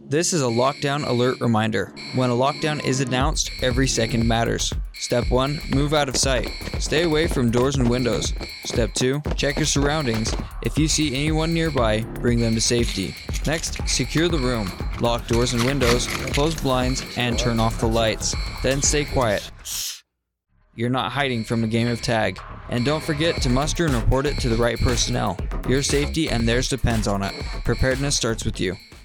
This is a lockdown alert reminder. When a lockdown is announced, every second matters. Step 1. Move out of sight. Stay away from doors and windows. Step 2. Check your surroundings. If you see anyone nearby, bring them to safety. Next, secure the room. Lock doors and windows, close blinds, and turn off the lights. Then stay quiet. You're not hiding from a game of tag. And don't forget to muster and report it to the right personnel. Your safety and theirs depends on it. Preparedness starts with you.